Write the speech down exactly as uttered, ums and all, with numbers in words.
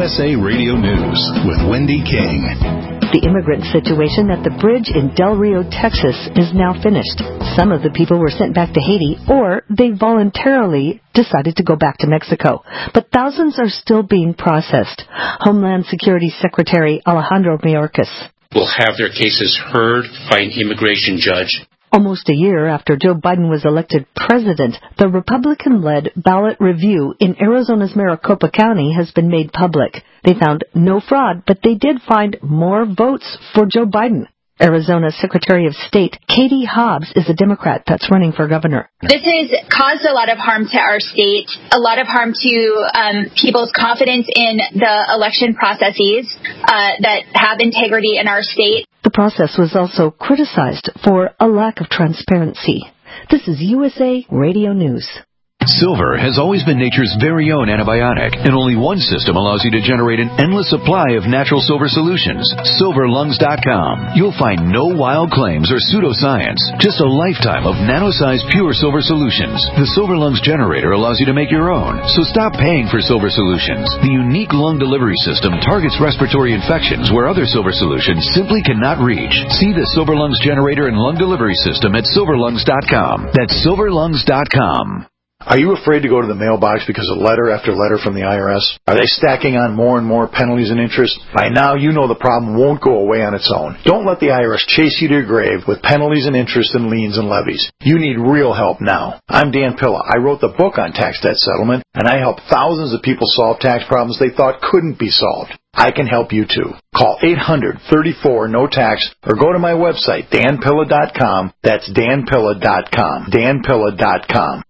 S A Radio News with Wendy King. The immigrant situation at the bridge in Del Rio, Texas is now finished. Some of the people were sent back to Haiti, or they voluntarily decided to go back to Mexico. But thousands are still being processed. Homeland Security Secretary Alejandro Mayorkas will have their cases heard by an immigration judge. Almost a year after Joe Biden was elected president, the Republican-led ballot review in Arizona's Maricopa County has been made public. They found no fraud, but they did find more votes for Joe Biden. Arizona's Secretary of State, Katie Hobbs, is a Democrat that's running for governor. This has caused a lot of harm to our state, a lot of harm to um, people's confidence in the election processes uh, that have integrity in our state. The process was also criticized for a lack of transparency. This is U S A Radio News. Silver has always been nature's very own antibiotic, and only one system allows you to generate an endless supply of natural silver solutions. silver lungs dot com. You'll find no wild claims or pseudoscience, just a lifetime of nano-sized pure silver solutions. The Silver Lungs generator allows you to make your own, so stop paying for silver solutions. The unique lung delivery system targets respiratory infections where other silver solutions simply cannot reach. See the Silver Lungs generator and lung delivery system at silver lungs dot com. That's silver lungs dot com. Are you afraid to go to the mailbox because of letter after letter from the I R S? Are they stacking on more and more penalties and interest? By now, you know the problem won't go away on its own. Don't let the I R S chase you to your grave with penalties and interest and liens and levies. You need real help now. I'm Dan Pilla. I wrote the book on tax debt settlement, and I help thousands of people solve tax problems they thought couldn't be solved. I can help you too. Call eight hundred, thirty-four, no tax or go to my website, dan pilla dot com. That's dan pilla dot com. dan pilla dot com.